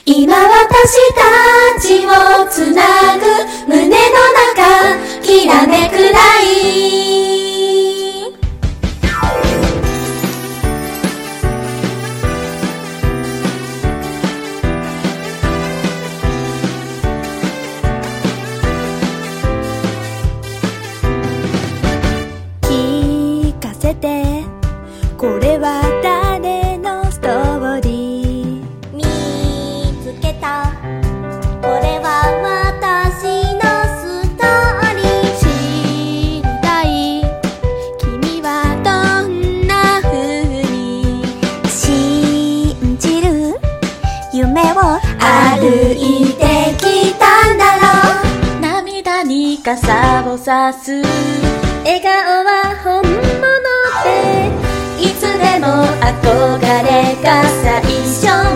今私たちをつなぐ胸の中きらめくライン。 聞かせて、これは誰のストーリー。 見つけた、これは私のストーリー。 知りたい、君はどんな風に信じる夢を歩いてきたんだろう。 涙に傘をさす笑顔は本物で、 いつでも憧れが最初